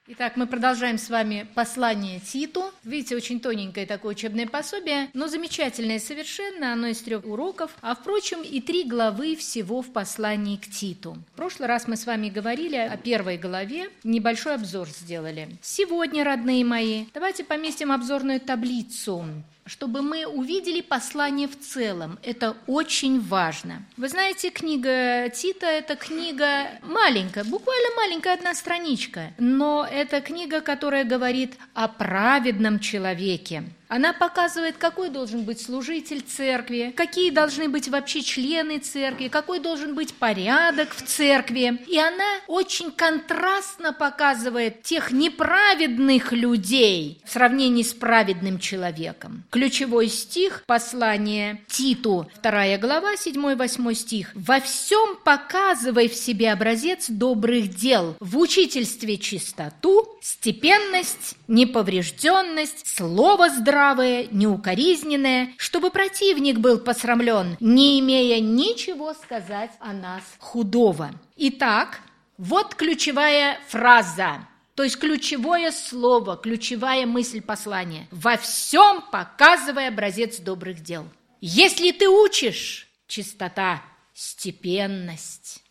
Итак, мы продолжаем с вами послание Титу. Видите, очень тоненькое такое учебное пособие, но замечательное совершенно. Оно из 3 уроков, а, впрочем, и 3 главы всего в послании к Титу. В прошлый раз мы с вами говорили о 1 главе, небольшой обзор сделали. Сегодня, родные мои, давайте поместим обзорную таблицу, чтобы мы увидели послание в целом. Это очень важно. Вы знаете, книга Тита – это книга маленькая, буквально маленькая, 1 страничка, но это книга, которая говорит о праведном человеке. Она показывает, какой должен быть служитель церкви, какие должны быть вообще члены церкви, какой должен быть порядок в церкви. И она очень контрастно показывает тех неправедных людей в сравнении с праведным человеком. Ключевой стих послания Титу, 2 глава, 7-8 стих. «Во всем показывай в себе образец добрых дел, в учительстве чистоту, степенность, неповрежденность, слово здравое, неукоризненное, чтобы противник был посрамлен, не имея ничего сказать о нас худого». Итак, вот ключевая фраза, то есть ключевое слово, ключевая мысль послания. «Во всем показывай образец добрых дел». Если ты учишь чистота, степенность,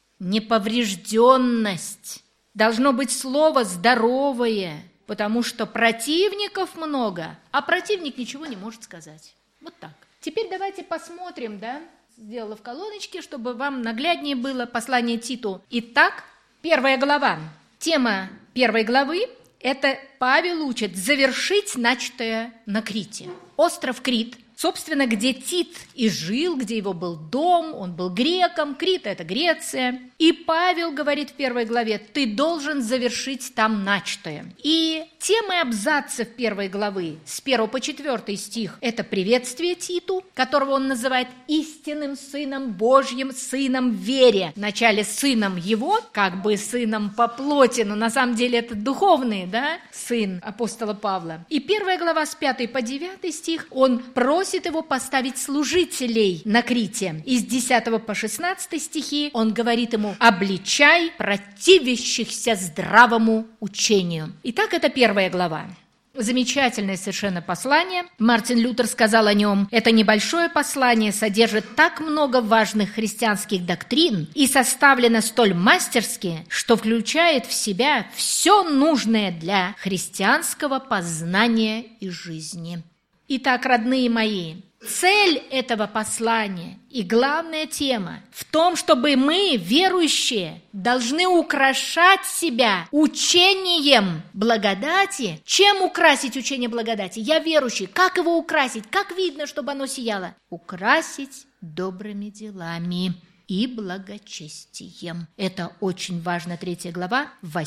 неповрежденность, должно быть слово здоровое, потому что противников много, а противник ничего не может сказать. Вот так. Теперь давайте посмотрим, сделала в колоночке, чтобы вам нагляднее было послание Титу. Итак, 1 глава. Тема 1 главы – это Павел учит завершить начатое на Крите. Остров Крит, собственно, где Тит и жил, где его был дом, он был греком, Крит – это Греция. И Павел говорит в 1 главе, ты должен завершить там начатое. И темы абзацев 1 главы с 1 по 4 стих – это приветствие Титу, которого он называет истинным сыном Божьим, сыном в вере. Вначале сыном его, как бы сыном по плоти, но на самом деле это духовный, сын апостола Павла. И 1 глава с 5 по 9 стих, он просит его поставить служителей на Крите. И с 10 по 16 стихи он говорит ему, обличай противящихся здравому учению. Итак, это 1 глава. Замечательное совершенно послание. Мартин Лютер сказал о нем, это небольшое послание содержит так много важных христианских доктрин и составлено столь мастерски, что включает в себя все нужное для христианского познания и жизни. Итак, родные мои, цель этого послания и главная тема в том, чтобы мы, верующие, должны украшать себя учением благодати. Чем украсить учение благодати? Я верующий. Как его украсить? Как видно, чтобы оно сияло? Украсить добрыми делами и благочестием. Это очень важно. 3 глава,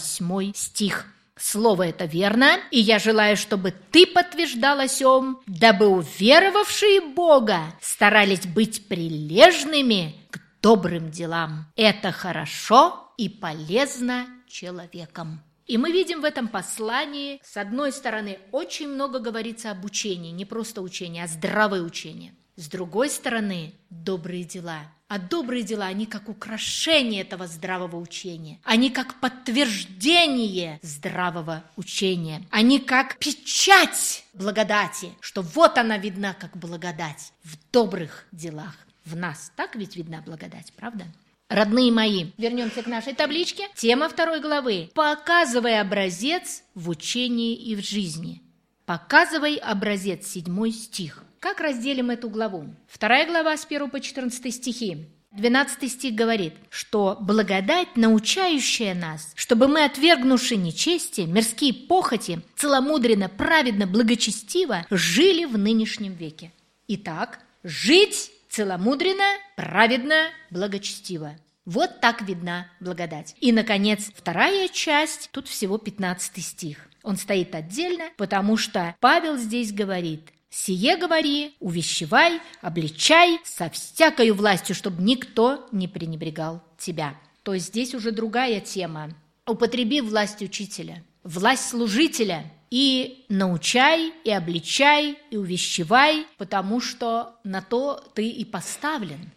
8 стих. Слово это верно, и я желаю, чтобы ты подтверждал о сем, дабы уверовавшие Бога старались быть прилежными к добрым делам. Это хорошо и полезно человеком. И мы видим в этом послании, с одной стороны, очень много говорится об учении, не просто учение, а здравое учение. С другой стороны, добрые дела. А добрые дела, они как украшение этого здравого учения. Они как подтверждение здравого учения. Они как печать благодати, что вот она видна как благодать в добрых делах в нас. Так ведь видна благодать, правда? Родные мои, вернемся к нашей табличке. Тема 2 главы. Показывай образец в учении и в жизни. Показывай образец, 7 стих. Как разделим эту главу? 2 глава с 1 по 14 стихи. 12 стих говорит, что благодать, научающая нас, чтобы мы, отвергнувши нечестие, мирские похоти, целомудренно, праведно, благочестиво, жили в нынешнем веке. Итак, жить целомудренно, праведно, благочестиво. Вот так видна благодать. И, наконец, 2 часть, тут всего 15 стих. Он стоит отдельно, потому что Павел здесь говорит, «Сие говори, увещевай, обличай со всякою властью, чтобы никто не пренебрегал тебя». То есть здесь уже другая тема. Употреби власть учителя, власть служителя, и научай, и обличай, и увещевай, потому что на то ты и поставлен.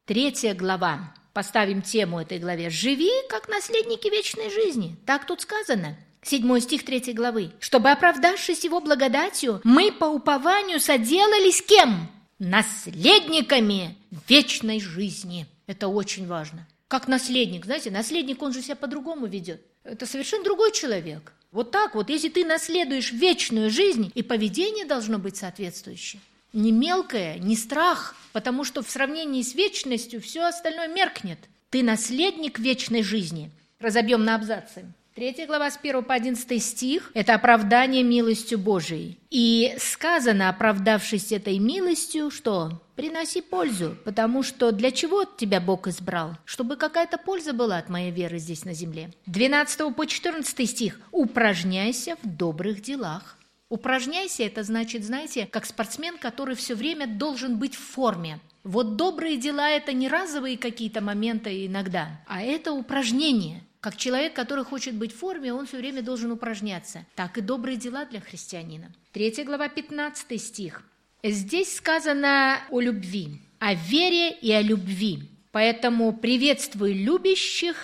3 глава. Поставим тему этой главе. «Живи, как наследники вечной жизни». Так тут сказано. 7 стих 3 главы. «Чтобы, оправдавшись его благодатью, мы по упованию соделались кем? Наследниками вечной жизни». Это очень важно. Как наследник, знаете, наследник, он же себя по-другому ведет. Это совершенно другой человек. Вот так вот, если ты наследуешь вечную жизнь, и поведение должно быть соответствующее. Не мелкое, не страх, потому что в сравнении с вечностью все остальное меркнет. Ты наследник вечной жизни. Разобьем на абзацы. 3 глава с 1 по 11 стих – это оправдание милостью Божией. И сказано, оправдавшись этой милостью, что? Приноси пользу, потому что для чего тебя Бог избрал? Чтобы какая-то польза была от моей веры здесь на земле. 12 по 14 стих – упражняйся в добрых делах. Упражняйся – это значит, знаете, как спортсмен, который все время должен быть в форме. Вот добрые дела – это не разовые какие-то моменты иногда, а это упражнение. Как человек, который хочет быть в форме, он все время должен упражняться. Так и добрые дела для христианина. 3 глава, 15 стих. Здесь сказано о любви, о вере и о любви. Поэтому приветствуй любящих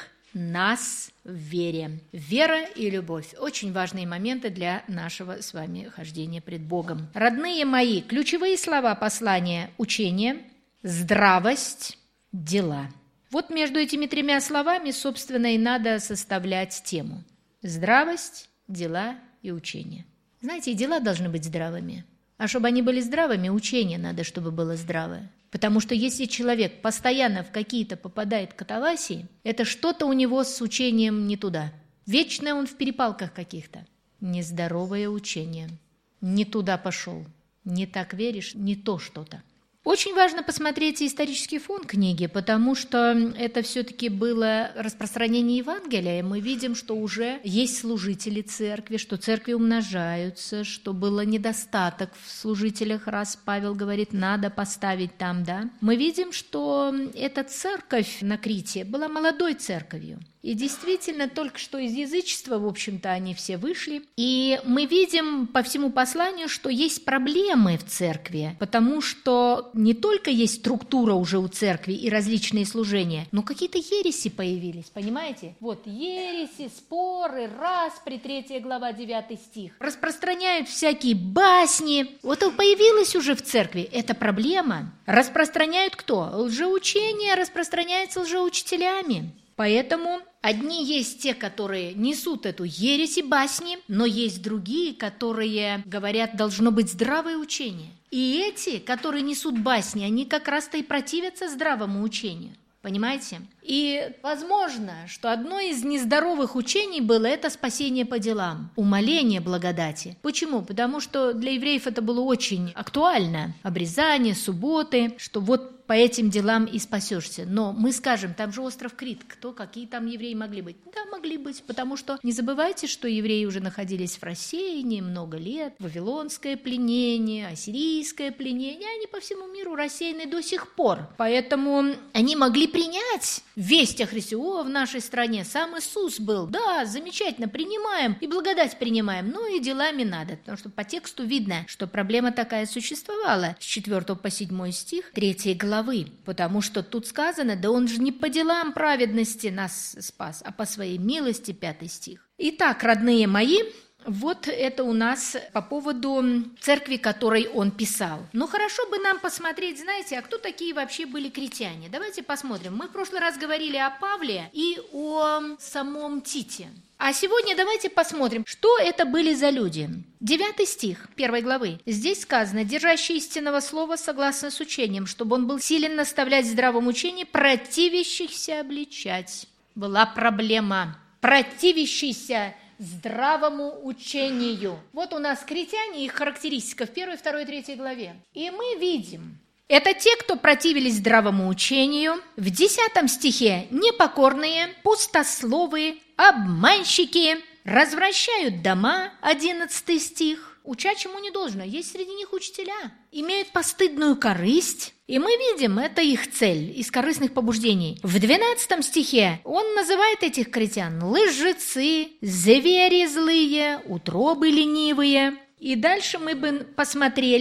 нас в вере. Вера и любовь – очень важные моменты для нашего с вами хождения пред Богом. Родные мои, ключевые слова послания – учение, здравость, дела. Вот между этими 3 словами, собственно, и надо составлять тему. Здравость, дела и учение. Знаете, и дела должны быть здравыми. А чтобы они были здравыми, учение надо, чтобы было здравое. Потому что если человек постоянно в какие-то попадает катавасии, это что-то у него с учением не туда. Вечно он в перепалках каких-то. Нездоровое учение. Не туда пошел. Не так веришь, не то что-то. Очень важно посмотреть исторический фон книги, потому что это все-таки было распространение Евангелия, и мы видим, что уже есть служители церкви, что церкви умножаются, что было недостаток в служителях, раз Павел говорит, надо поставить там, да. Мы видим, что эта церковь на Крите была молодой церковью. И действительно, только что из язычества, в общем-то, они все вышли. И мы видим по всему посланию, что есть проблемы в церкви, потому что не только есть структура уже у церкви и различные служения, но какие-то ереси появились, понимаете? Вот ереси, споры, распри, 3 глава, 9 стих. Распространяют всякие басни. Вот это появилось уже в церкви. Это проблема. Распространяют кто? Лжеучение распространяется лжеучителями. Поэтому одни есть те, которые несут эту ересь и басни, но есть другие, которые говорят, должно быть здравое учение. И эти, которые несут басни, они как раз-то и противятся здравому учению. Понимаете? И возможно, что одно из нездоровых учений было это спасение по делам, умоление благодати. Почему? Потому что для евреев это было очень актуально. Обрезание, субботы, что вот по этим делам и спасешься. Но мы скажем, там же остров Крит, какие там евреи могли быть? Да, могли быть, потому что не забывайте, что евреи уже находились в рассеянии много лет, вавилонское пленение, ассирийское пленение, они по всему миру рассеяны до сих пор. Поэтому они могли принять весть о Христе. О, в нашей стране сам Иисус был. Да, замечательно, принимаем и благодать принимаем, но и делами надо, потому что по тексту видно, что проблема такая существовала. С 4 по 7 стих 3 главы. Потому что тут сказано, да он же не по делам праведности нас спас, а по своей милости, 5 стих. Итак, родные мои, вот это у нас по поводу церкви, которой он писал. Ну, хорошо бы нам посмотреть, знаете, а кто такие вообще были критяне? Давайте посмотрим. Мы в прошлый раз говорили о Павле и о самом Тите. А сегодня давайте посмотрим, что это были за люди. 9 стих 1 главы. Здесь сказано, держащий истинного слова согласно с учением, чтобы он был силен наставлять в здравом учении, противящихся обличать. Была проблема. Противящийся здравому учению. Вот у нас критяне, их характеристика в 1, 2, 3 главе. И мы видим, это те, кто противились здравому учению. В 10 стихе непокорные, пустословые, обманщики, развращают дома, 11 стих. Уча чему не должно, есть среди них учителя, имеют постыдную корысть. И мы видим, это их цель из корыстных побуждений. В 12 стихе он называет этих критян лжецы, звери злые, утробы ленивые. И дальше мы бы посмотрели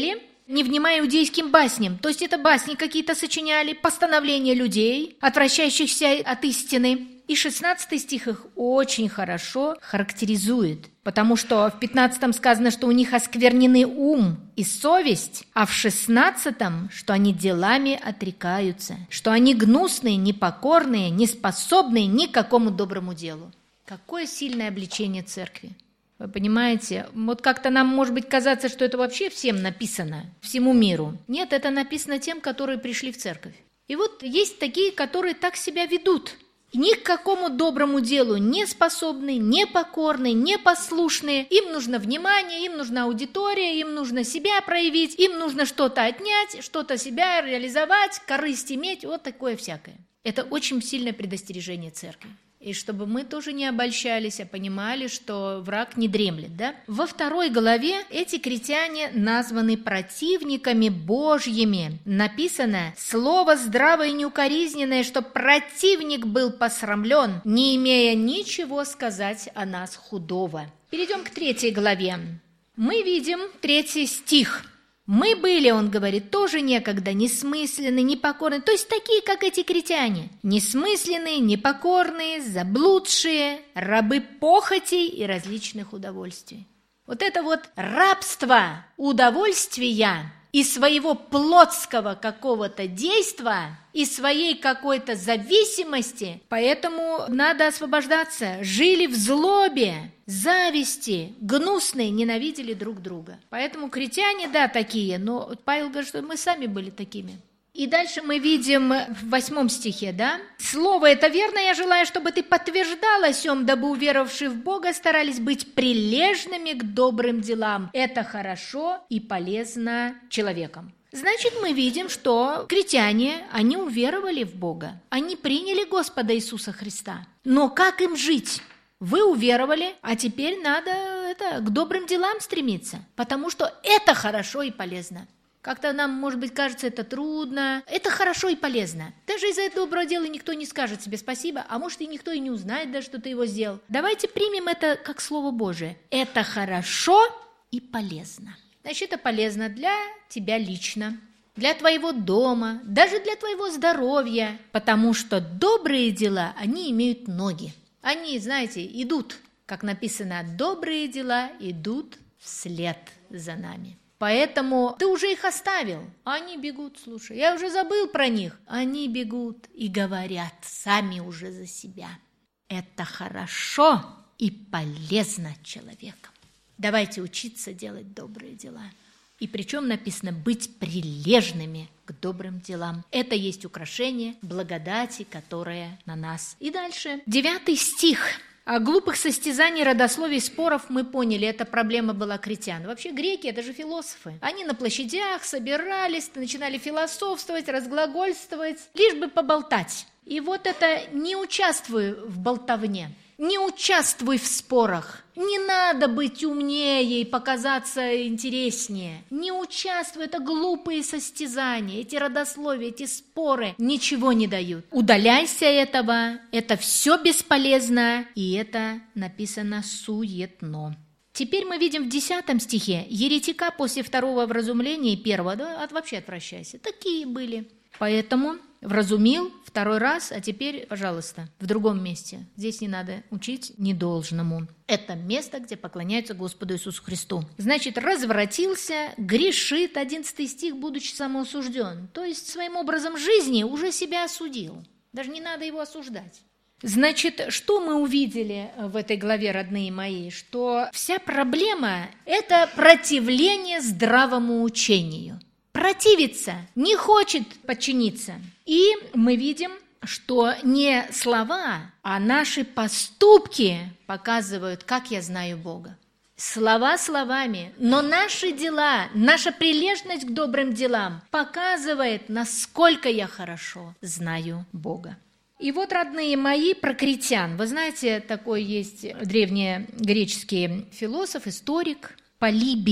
не внимая иудейским басням. То есть это басни какие-то сочиняли, постановления людей, отвращающихся от истины. И 16 стих их очень хорошо характеризует, потому что в 15 сказано, что у них осквернены ум и совесть, а в 16, что они делами отрекаются, что они гнусные, непокорные, неспособные ни к какому доброму делу. Какое сильное обличение церкви. Вы понимаете, вот как-то нам может быть казаться, что это вообще всем написано, всему миру. Нет, это написано тем, которые пришли в церковь. И вот есть такие, которые так себя ведут. Ни к какому доброму делу не способны, непокорны, непослушные. Им нужно внимание, им нужна аудитория, им нужно себя проявить, им нужно что-то отнять, что-то себя реализовать, корысть иметь, вот такое всякое. Это очень сильное предостережение церкви. И чтобы мы тоже не обольщались, а понимали, что враг не дремлет, да? Во 2 главе эти критяне названы противниками Божьими. Написано: «Слово здравое и неукоризненное, что противник был посрамлен, не имея ничего сказать о нас худого». Перейдем к 3 главе. Мы видим 3 стих. «Мы были, он говорит, тоже некогда несмысленные, непокорные», то есть такие, как эти критяне, несмысленные, непокорные, заблудшие, рабы похотей и различных удовольствий. Вот это вот рабство удовольствия и своего плотского какого-то действа, и своей какой-то зависимости, поэтому надо освобождаться. Жили в злобе, зависти, гнусные, ненавидели друг друга. Поэтому критяне, да, такие, но Павел говорит, что мы сами были такими. И дальше мы видим в 8 стихе, да? «Слово это верно, я желаю, чтобы ты подтверждал о сем, дабы уверовавшие в Бога старались быть прилежными к добрым делам. Это хорошо и полезно человекам». Значит, мы видим, что критяне, они уверовали в Бога, они приняли Господа Иисуса Христа. Но как им жить? Вы уверовали, а теперь надо к добрым делам стремиться, потому что это хорошо и полезно. Как-то нам, может быть, кажется, это трудно. Это хорошо и полезно. Даже из-за этого доброго дела никто не скажет себе спасибо, а может, и никто и не узнает даже, что ты его сделал. Давайте примем это как Слово Божие. Это хорошо и полезно. Значит, это полезно для тебя лично, для твоего дома, даже для твоего здоровья, потому что добрые дела, они имеют ноги. Они, знаете, идут, как написано, добрые дела идут вслед за нами. Поэтому ты уже их оставил, а они бегут, слушай, я уже забыл про них. Они бегут и говорят сами уже за себя. Это хорошо и полезно человеком. Давайте учиться делать добрые дела. И причем написано быть прилежными к добрым делам. Это есть украшение благодати, которая на нас. И дальше 9 стих. О глупых состязаний, родословий, споров мы поняли, эта проблема была критян. Вообще греки – это же философы. Они на площадях собирались, начинали философствовать, разглагольствовать, лишь бы поболтать. И вот это «не участвуй в болтовне». Не участвуй в спорах. Не надо быть умнее и показаться интереснее. Не участвуй, это глупые состязания, эти родословия, эти споры ничего не дают. Удаляйся этого, это все бесполезно, и это написано суетно. Теперь мы видим в 10 стихе еретика после 2 вразумления и 1, да, вообще отвращайся. Такие были. Поэтому вразумил 2 раз, а теперь, пожалуйста, в другом месте. Здесь не надо учить недолжному. Это место, где поклоняются Господу Иисусу Христу. Значит, развратился, грешит, 11 стих, будучи самоосужден. То есть своим образом жизни уже себя осудил. Даже не надо его осуждать. Значит, что мы увидели в этой главе, родные мои? Что вся проблема – это противление здравому учению. Противится, не хочет подчиниться. И мы видим, что не слова, а наши поступки показывают, как я знаю Бога. Слова словами, но наши дела, наша прилежность к добрым делам показывает, насколько я хорошо знаю Бога. И вот, родные мои, про критян. Вы знаете, такой есть древнегреческий философ, историк Полибий.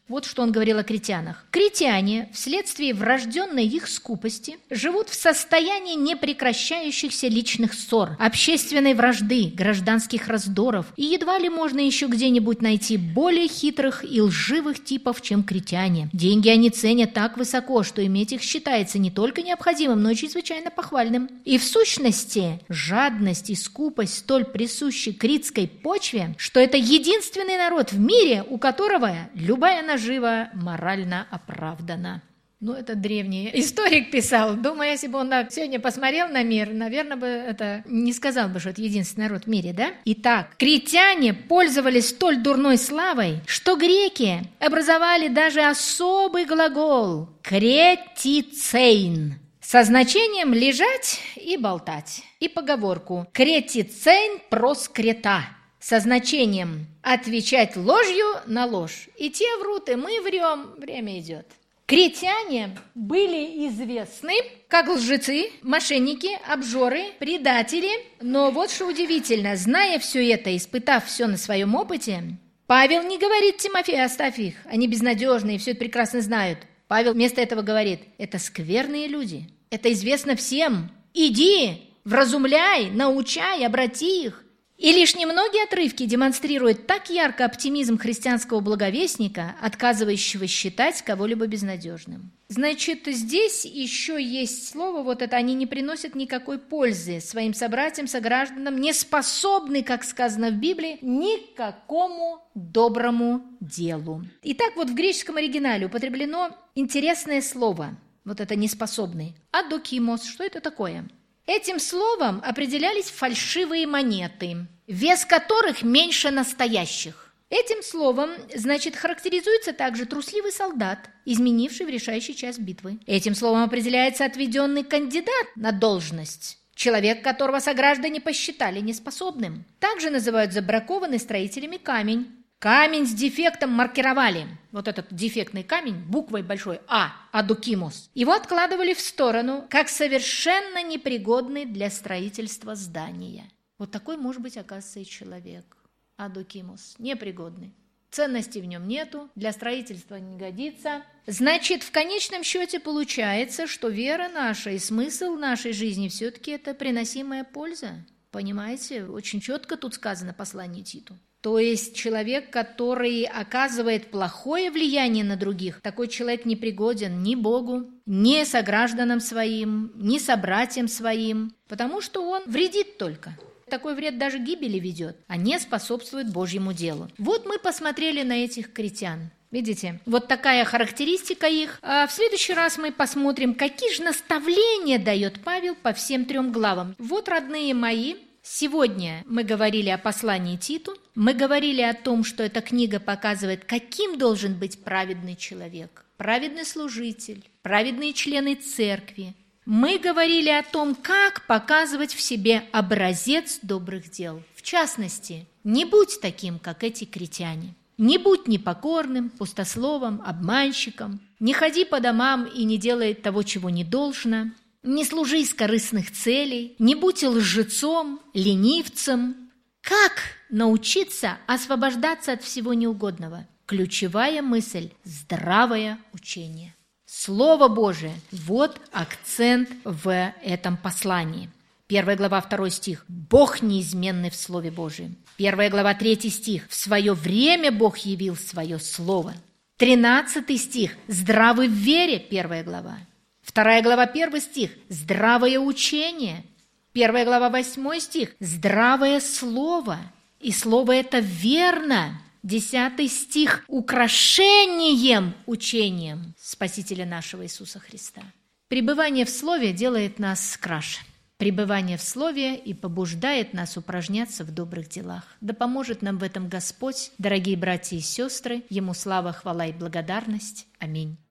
Вот что он говорил о критянах. Критяне, вследствие врожденной их скупости, живут в состоянии непрекращающихся личных ссор, общественной вражды, гражданских раздоров, и едва ли можно еще где-нибудь найти более хитрых и лживых типов, чем критяне. Деньги они ценят так высоко, что иметь их считается не только необходимым, но и чрезвычайно похвальным. И в сущности, жадность и скупость столь присущи критской почве, что это единственный народ в мире, у которого любая нажива морально оправдана. Ну, это древний историк писал. Думаю, если бы он сегодня посмотрел на мир, наверное, бы это не сказал бы, что это единственный народ в мире, да? Итак, критяне пользовались столь дурной славой, что греки образовали даже особый глагол «кретицейн» со значением «лежать и болтать». И поговорку «кретицейн проскрета» со значением «отвечать ложью на ложь». И те врут, и мы врем, время идет. Критяне были известны как лжецы, мошенники, обжоры, предатели. Но вот что удивительно, зная все это, испытав все на своем опыте, Павел не говорит Тимофею: оставь их, они безнадежные, все это прекрасно знают. Павел вместо этого говорит: это скверные люди, это известно всем. Иди, вразумляй, научай, обрати их. И лишь немногие отрывки демонстрируют так ярко оптимизм христианского благовестника, отказывающего считать кого-либо безнадежным. Значит, здесь еще есть слово, вот это: они не приносят никакой пользы своим собратьям, согражданам, не способны, как сказано в Библии, никакому доброму делу. Итак, вот в греческом оригинале употреблено интересное слово, вот это неспособный, адокимос. Что это такое? Этим словом определялись фальшивые монеты, вес которых меньше настоящих. Этим словом, значит, характеризуется также трусливый солдат, изменивший в решающий час битвы. Этим словом определяется отведенный кандидат на должность, человек, которого сограждане посчитали неспособным. Также называют забракованный строителями камень. Камень с дефектом маркировали. Вот этот дефектный камень буквой большой А, адокимос. Его откладывали в сторону, как совершенно непригодный для строительства здания. Вот такой может быть, оказывается, и человек. Адокимос, непригодный. Ценности в нем нету, для строительства не годится. Значит, в конечном счете получается, что вера наша и смысл нашей жизни все-таки это приносимая польза. Понимаете, очень четко тут сказано послание Титу. То есть человек, который оказывает плохое влияние на других, такой человек не пригоден ни Богу, ни согражданам своим, ни собратьям своим, потому что он вредит только. Такой вред даже гибели ведет, а не способствует Божьему делу. Вот мы посмотрели на этих критян. Видите, вот такая характеристика их. А в следующий раз мы посмотрим, какие же наставления дает Павел по всем 3 главам. Вот, родные мои, сегодня мы говорили о послании Титу, мы говорили о том, что эта книга показывает, каким должен быть праведный человек, праведный служитель, праведные члены церкви. Мы говорили о том, как показывать в себе образец добрых дел. В частности, не будь таким, как эти критяне. Не будь непокорным, пустословом, обманщиком. Не ходи по домам и не делай того, чего не должно. Не служи из корыстных целей, не будь лжецом, ленивцем. Как научиться освобождаться от всего неугодного? Ключевая мысль – здравое учение. Слово Божие – вот акцент в этом послании. 1 глава, 2 стих – Бог неизменный в Слове Божием. 1 глава, 3 стих – в свое время Бог явил свое Слово. 13 стих – здравый в вере, 1 глава. 2 глава, 1 стих – здравое учение. 1 глава, 8 стих – здравое слово. И слово это верно. 10 стих – украшением учением Спасителя нашего Иисуса Христа. Пребывание в слове делает нас краше. Пребывание в слове и побуждает нас упражняться в добрых делах. Да поможет нам в этом Господь, дорогие братья и сестры. Ему слава, хвала и благодарность. Аминь.